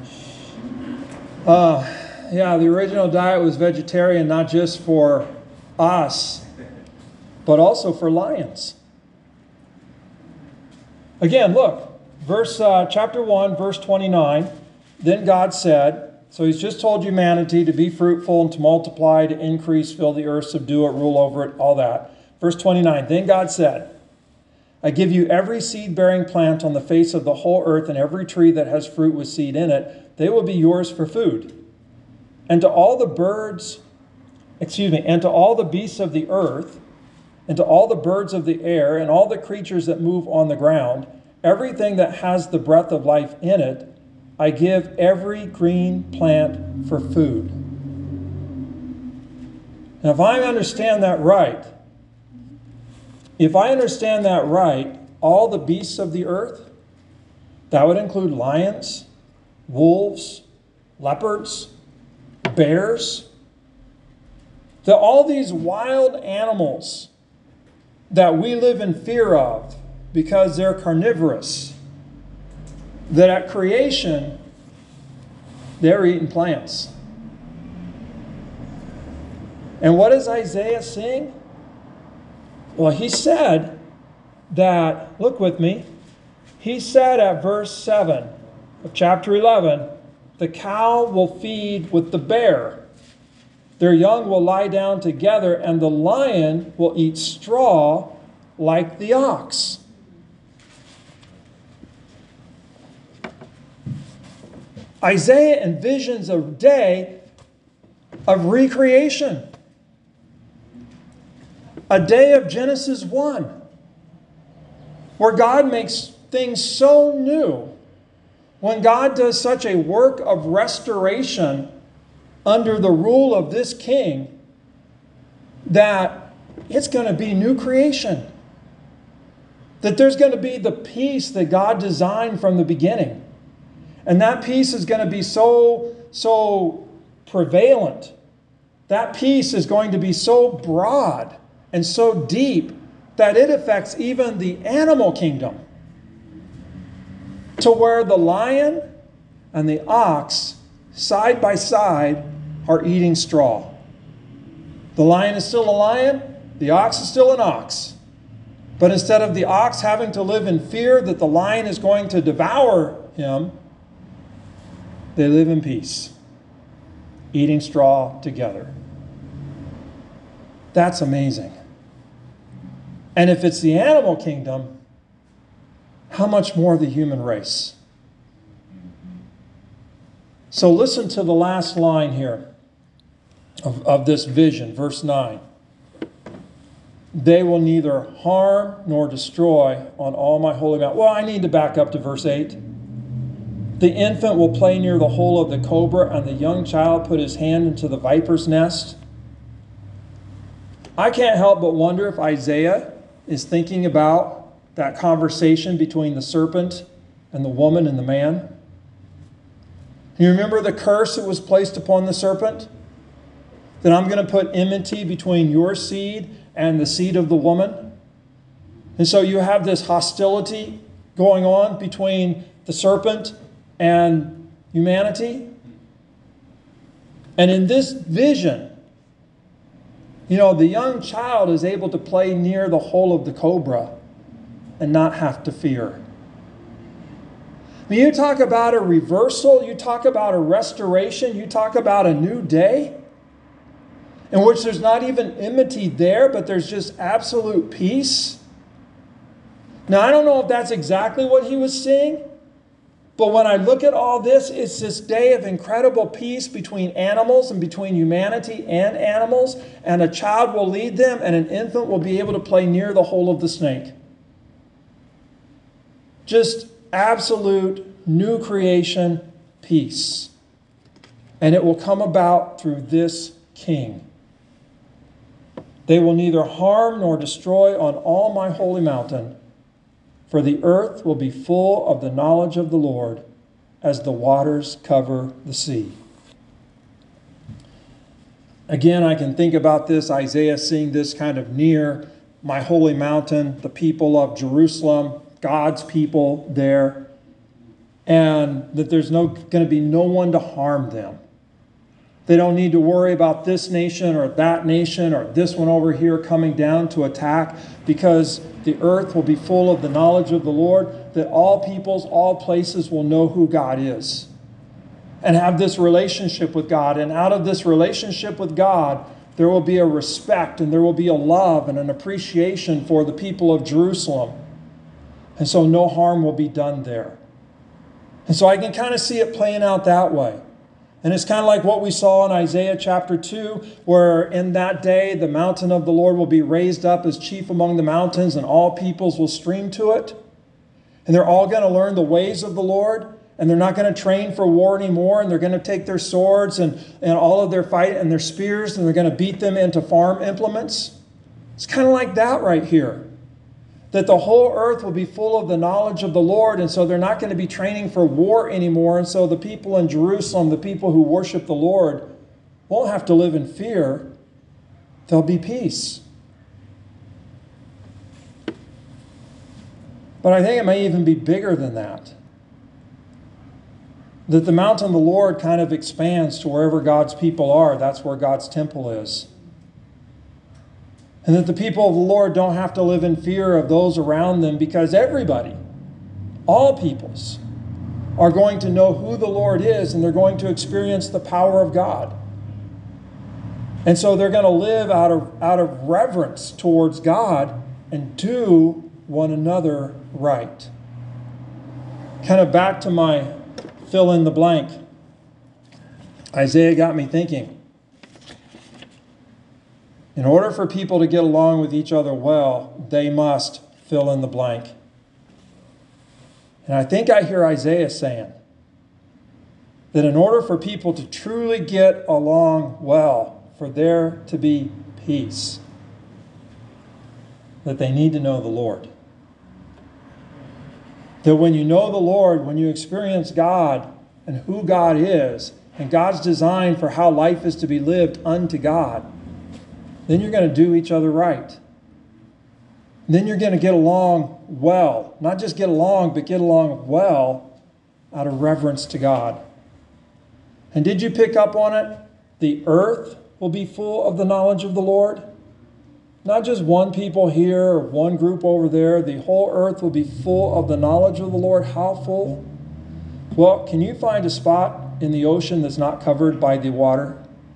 Yeah, the original diet was vegetarian, not just for us, but also for lions. Again, look, chapter 1, verse 29. Then God said, so he's just told humanity to be fruitful and to multiply, to increase, fill the earth, subdue it, rule over it, all that. Verse 29, then God said, I give you every seed-bearing plant on the face of the whole earth and every tree that has fruit with seed in it. They will be yours for food. And to all the birds, and to all the beasts of the earth, and to all the birds of the air, and all the creatures that move on the ground, everything that has the breath of life in it, I give every green plant for food. Now, if I understand that right, all the beasts of the earth, that would include lions, wolves, leopards, bears, that all these wild animals that we live in fear of because they're carnivorous, that at creation, they're eating plants. And what is Isaiah seeing? Well, he said that, look with me, he said at verse 7 of chapter 11, the cow will feed with the bear. Their young will lie down together, and the lion will eat straw like the ox. Isaiah envisions a day of recreation. A day of Genesis 1, where God makes things so new. When God does such a work of restoration under the rule of this king, that it's going to be new creation. That there's going to be the peace that God designed from the beginning. And that peace is going to be so prevalent. That peace is going to be so broad and so deep that it affects even the animal kingdom. To where the lion and the ox, side by side, are eating straw. The lion is still a lion, the ox is still an ox. But instead of the ox having to live in fear that the lion is going to devour him, they live in peace, eating straw together. That's amazing. And if it's the animal kingdom, how much more the human race? So listen to the last line here of this vision, verse 9. They will neither harm nor destroy on all my holy mountain. Well, I need to back up to verse 8. The infant will play near the hole of the cobra, and the young child put his hand into the viper's nest. I can't help but wonder if Isaiah is thinking about that conversation between the serpent and the woman and the man. You remember the curse that was placed upon the serpent? That I'm going to put enmity between your seed and the seed of the woman. And so you have this hostility going on between the serpent and humanity. And in this vision, the young child is able to play near the hole of the cobra and not have to fear. I mean, you talk about a reversal, you talk about a restoration, you talk about a new day in which there's not even enmity there, but there's just absolute peace. Now, I don't know if that's exactly what he was seeing, but when I look at all this, it's this day of incredible peace between animals and between humanity and animals, and a child will lead them, and an infant will be able to play near the hole of the snake. Just absolute new creation peace. And it will come about through this king. They will neither harm nor destroy on all my holy mountain, for the earth will be full of the knowledge of the Lord as the waters cover the sea. Again, I can think about this, Isaiah seeing this kind of near my holy mountain, the people of Jerusalem, God's people there, and that there's going to be no one to harm them. They don't need to worry about this nation or that nation or this one over here coming down to attack, because the earth will be full of the knowledge of the Lord, that all peoples, all places will know who God is and have this relationship with God. And out of this relationship with God, there will be a respect and there will be a love and an appreciation for the people of Jerusalem. And so no harm will be done there. And so I can kind of see it playing out that way. And it's kind of like what we saw in Isaiah chapter 2, where in that day the mountain of the Lord will be raised up as chief among the mountains, and all peoples will stream to it. And they're all going to learn the ways of the Lord, and they're not going to train for war anymore, and they're going to take their swords and all of their fight and their spears, and they're going to beat them into farm implements. It's kind of like that right here. That the whole earth will be full of the knowledge of the Lord, and so they're not going to be training for war anymore. And so the people in Jerusalem, the people who worship the Lord, won't have to live in fear. There'll be peace. But I think it may even be bigger than that. That the mountain of the Lord kind of expands to wherever God's people are. That's where God's temple is. And that the people of the Lord don't have to live in fear of those around them, because everybody, all peoples, are going to know who the Lord is, and they're going to experience the power of God. And so they're going to live out of reverence towards God and do one another right. Kind of back to my fill in the blank. Isaiah got me thinking. In order for people to get along with each other well, they must fill in the blank. And I think I hear Isaiah saying that in order for people to truly get along well, for there to be peace, that they need to know the Lord. That when you know the Lord, when you experience God and who God is, and God's design for how life is to be lived unto God, then you're going to do each other right. Then you're going to get along well. Not just get along, but get along well out of reverence to God. And did you pick up on it? The earth will be full of the knowledge of the Lord. Not just one people here or one group over there. The whole earth will be full of the knowledge of the Lord. How full? Well, can you find a spot in the ocean that's not covered by the water?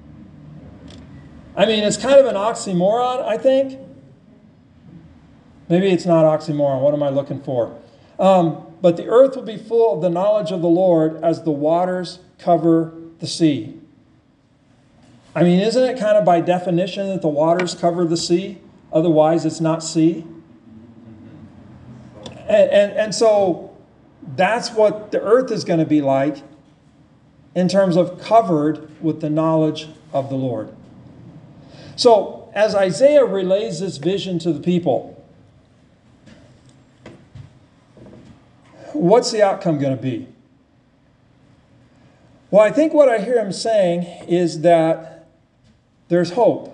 I mean, it's kind of an oxymoron, I think. Maybe it's not oxymoron. What am I looking for? But the earth will be full of the knowledge of the Lord as the waters cover the sea. I mean, isn't it kind of by definition that the waters cover the sea? Otherwise, it's not sea. And so that's what the earth is going to be like in terms of covered with the knowledge of the Lord. So as Isaiah relays this vision to the people, what's the outcome going to be? Well, I think what I hear him saying is that there's hope.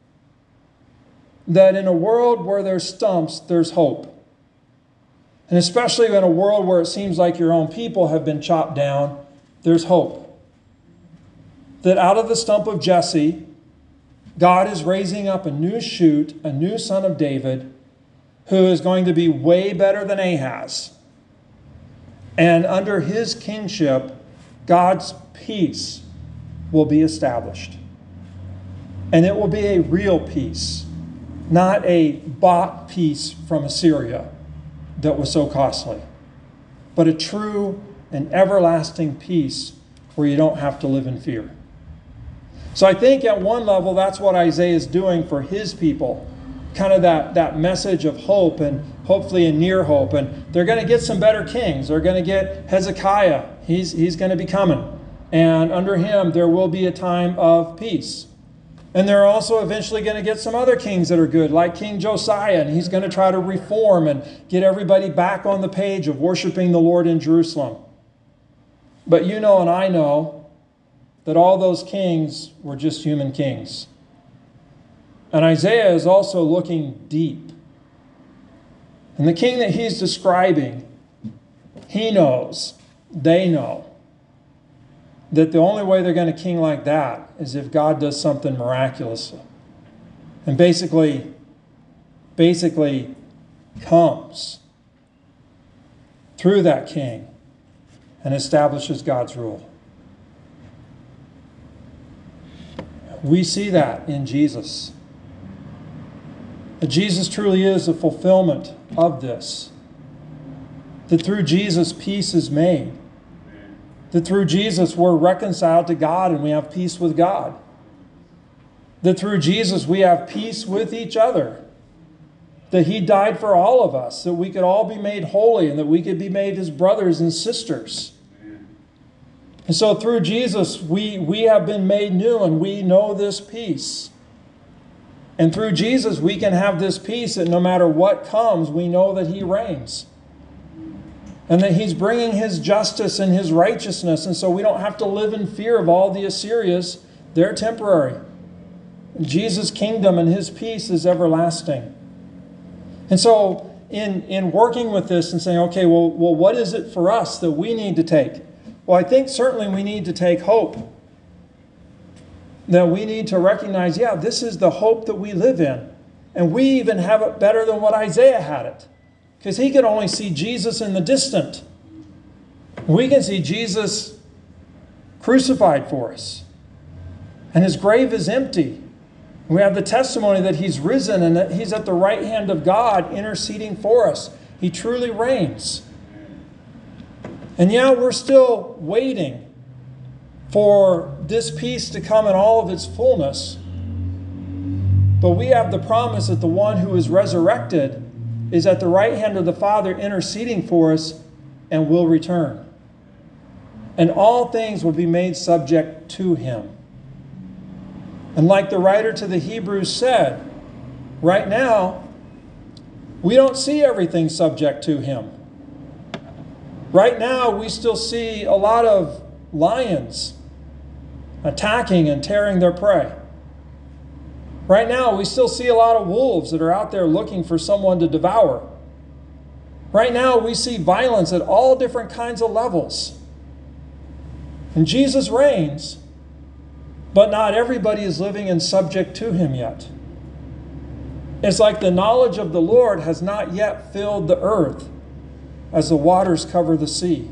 That in a world where there's stumps, there's hope. And especially in a world where it seems like your own people have been chopped down, there's hope. That out of the stump of Jesse, God is raising up a new shoot, a new son of David, who is going to be way better than Ahaz. And under his kingship, God's peace will be established. And it will be a real peace, not a bought peace from Assyria that was so costly, but a true and everlasting peace where you don't have to live in fear. So I think at one level, that's what Isaiah is doing for his people, kind of that message of hope and hopefully a near hope. And they're going to get some better kings. They're going to get Hezekiah. He's going to be coming. And under him, there will be a time of peace. And they're also eventually going to get some other kings that are good, like King Josiah, and he's going to try to reform and get everybody back on the page of worshiping the Lord in Jerusalem. But you know and I know that all those kings were just human kings. And Isaiah is also looking deep. And the king that he's describing, he knows, they know, that the only way they're going to king like that is if God does something miraculous. And basically comes through that king and establishes God's rule. We see that in Jesus. That Jesus truly is the fulfillment of this. That through Jesus, peace is made. That through Jesus, we're reconciled to God and we have peace with God. That through Jesus, we have peace with each other. That he died for all of us, that we could all be made holy and that we could be made his brothers and sisters. And so through Jesus, we have been made new and we know this peace. And through Jesus, we can have this peace that no matter what comes, we know that he reigns. And that he's bringing his justice and his righteousness. And so we don't have to live in fear of all the Assyrians. They're temporary. Jesus' kingdom and his peace is everlasting. And so in working with this and saying, okay, well, what is it for us that we need to take? Well, I think certainly we need to take hope. That we need to recognize, yeah, this is the hope that we live in. And we even have it better than what Isaiah had it. Because he could only see Jesus in the distant. We can see Jesus crucified for us. And his grave is empty. We have the testimony that he's risen and that he's at the right hand of God interceding for us. He truly reigns. And yeah, we're still waiting for this peace to come in all of its fullness. But we have the promise that the one who is resurrected is at the right hand of the Father interceding for us and will return. And all things will be made subject to him. And like the writer to the Hebrews said, right now, we don't see everything subject to him. Right now, we still see a lot of lions attacking and tearing their prey. Right now, we still see a lot of wolves that are out there looking for someone to devour. Right now, we see violence at all different kinds of levels. And Jesus reigns, but not everybody is living and subject to him yet. It's like the knowledge of the Lord has not yet filled the earth as the waters cover the sea.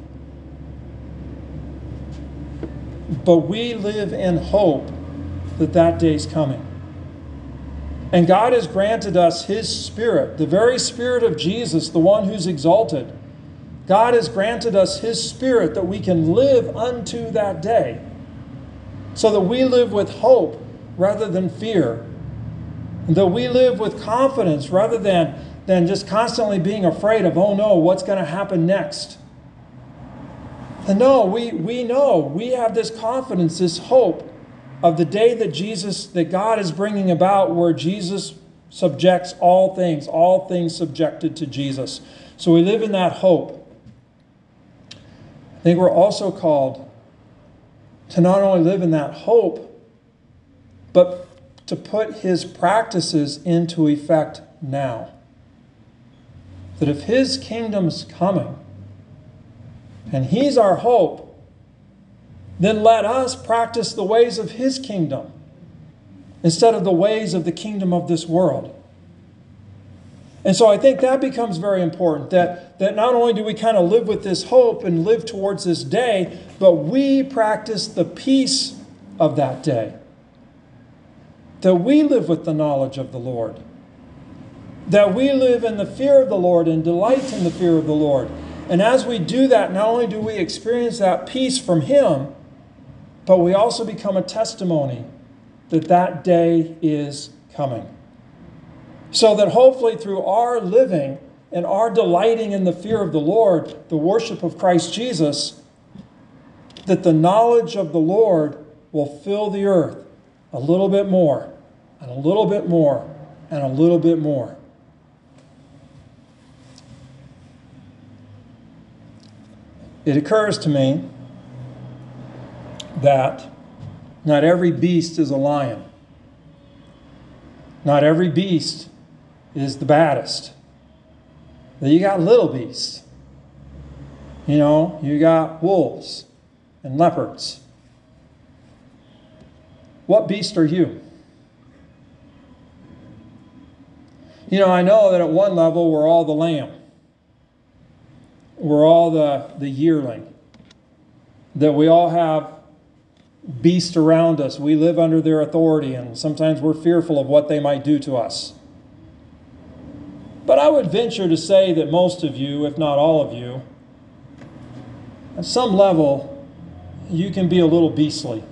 But we live in hope that that day's coming. And God has granted us his Spirit, the very Spirit of Jesus, the one who's exalted. God has granted us his Spirit that we can live unto that day, so that we live with hope rather than fear, and that we live with confidence rather than just constantly being afraid of, oh no, what's going to happen next? And no, we know, we have this confidence, this hope of the day that God is bringing about, where Jesus subjects all things subjected to Jesus. So we live in that hope. I think we're also called to not only live in that hope, but to put his practices into effect now. That if his kingdom's coming, and he's our hope, then let us practice the ways of his kingdom instead of the ways of the kingdom of this world. And so I think that becomes very important, that not only do we kind of live with this hope and live towards this day, but we practice the peace of that day. That we live with the knowledge of the Lord. That we live in the fear of the Lord and delight in the fear of the Lord. And as we do that, not only do we experience that peace from him, but we also become a testimony that that day is coming. So that hopefully through our living and our delighting in the fear of the Lord, the worship of Christ Jesus, that the knowledge of the Lord will fill the earth a little bit more, and a little bit more, and a little bit more. It occurs to me that not every beast is a lion. Not every beast is the baddest. That you got little beasts. You know, you got wolves and leopards. What beast are you? You know, I know that at one level we're all the lamb. We're all the yearling. That we all have beasts around us. We live under their authority, and sometimes we're fearful of what they might do to us. But I would venture to say that most of you, if not all of you, at some level, you can be a little beastly.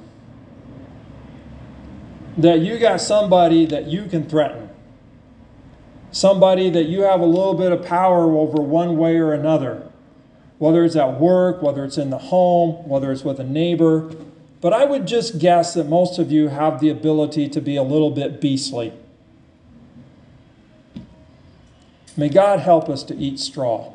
That you got somebody that you can threaten. Somebody that you have a little bit of power over one way or another. Whether it's at work, whether it's in the home, whether it's with a neighbor. But I would just guess that most of you have the ability to be a little bit beastly. May God help us to eat straw.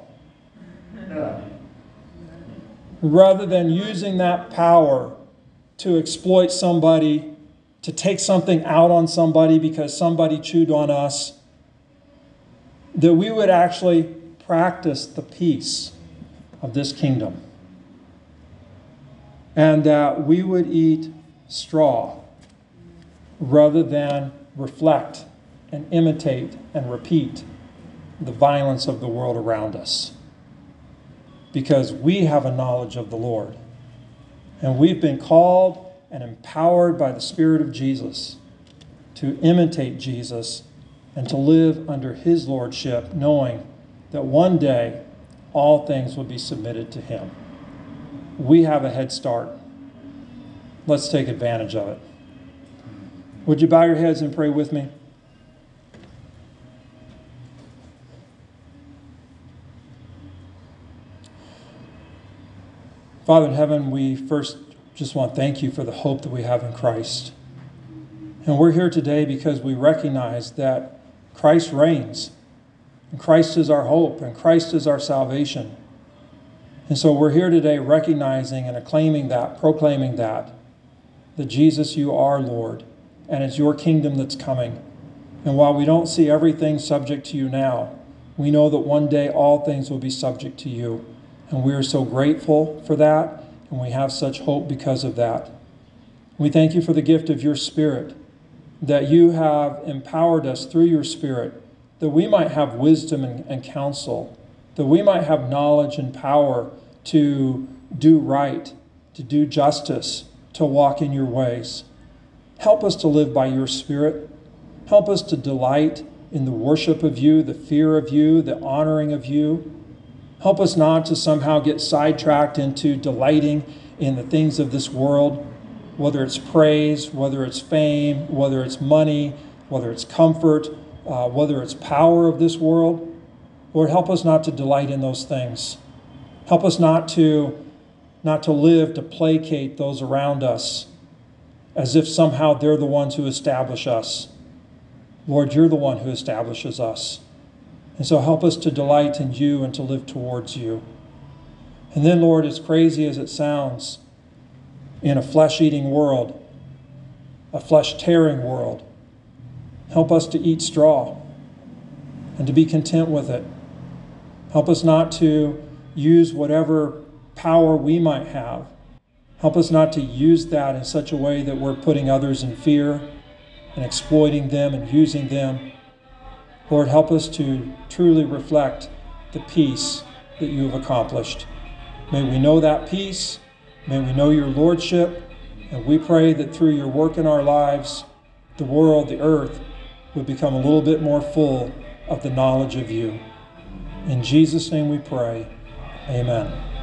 Rather than using that power to exploit somebody, to take something out on somebody because somebody chewed on us, that we would actually practice the peace of this kingdom. And that we would eat straw rather than reflect and imitate and repeat the violence of the world around us. Because we have a knowledge of the Lord. And we've been called and empowered by the Spirit of Jesus to imitate Jesus and to live under his lordship, knowing that one day all things will be submitted to him. We have a head start. Let's take advantage of it. Would you bow your heads and pray with me? Father in heaven, we first just want to thank you for the hope that we have in Christ. And we're here today because we recognize that Christ reigns. And Christ is our hope, and Christ is our salvation. And so we're here today recognizing and acclaiming that, proclaiming that Jesus, you are Lord, and it's your kingdom that's coming. And while we don't see everything subject to you now, we know that one day all things will be subject to you. And we are so grateful for that, and we have such hope because of that. We thank you for the gift of your Spirit, that you have empowered us through your Spirit, that we might have wisdom and counsel, that we might have knowledge and power to do right, to do justice, to walk in your ways. Help us to live by your Spirit. Help us to delight in the worship of you, the fear of you, the honoring of you. Help us not to somehow get sidetracked into delighting in the things of this world, whether it's praise, whether it's fame, whether it's money, whether it's comfort, whether it's power of this world. Lord, help us not to delight in those things. Help us not to live to placate those around us as if somehow they're the ones who establish us. Lord, you're the one who establishes us. And so help us to delight in you and to live towards you. And then, Lord, as crazy as it sounds, in a flesh-eating world, a flesh-tearing world, help us to eat straw and to be content with it. Help us not to use whatever power we might have. Help us not to use that in such a way that we're putting others in fear and exploiting them and using them. Lord, help us to truly reflect the peace that you have accomplished. May we know that peace. May we know your lordship. And we pray that through your work in our lives, the world, the earth, would become a little bit more full of the knowledge of you. In Jesus' name we pray. Amen.